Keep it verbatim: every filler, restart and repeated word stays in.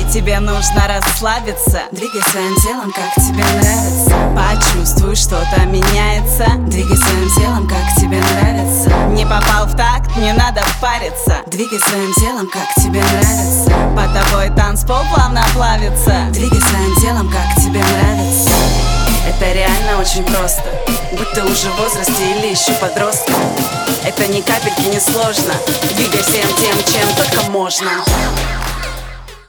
тебе нужно расслабиться. Двигай своим телом, как тебе нравится. Почувствуй, что-то меняется. Двигай своим телом, как тебе нравится. Не попал в такт, не надо париться. Двигай своим телом, как тебе нравится. По тобой танцпол плавно плавится. Двигай своим телом, как тебе нравится. Это реально очень просто, будь ты уже в возрасте или еще подросток. Это ни капельки не сложно. Двигай всем тем, чем только можно.